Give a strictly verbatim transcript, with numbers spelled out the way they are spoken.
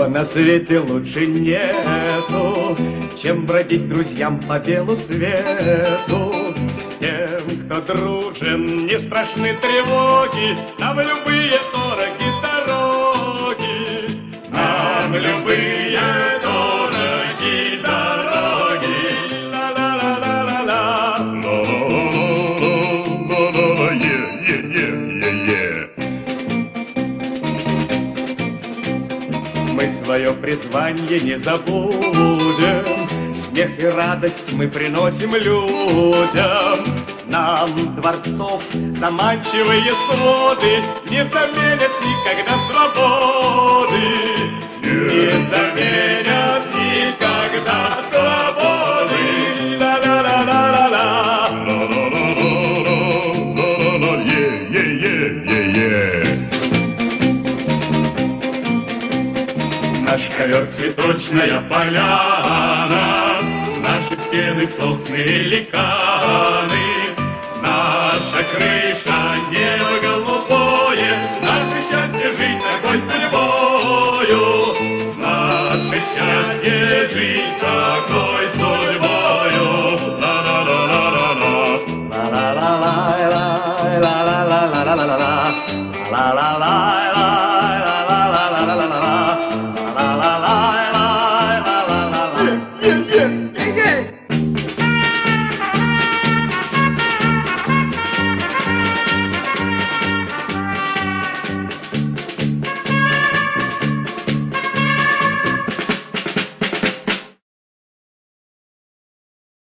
на свете лучше нету, чем бродить друзьям по белу свету. Тем, кто дружен, не страшны тревоги, нам любые дороги дороги, нам любые дороги дороги. Ла-ла-ла-ла-ла-ла, ла-ла-ла-ла-ла-ла, е-е-е-е-е. Мы свое призвание не забудем, смех и радость мы приносим людям. Нам дворцов заманчивые своды не заменят никогда свободы, не заменят никогда свободы. Ла-ла-ла-ла-ла-ла, ла-ла-ла-ла-ла-ла, е-е-е-е-е. Наш ковер цветочная поляна, наши стены сосны велика.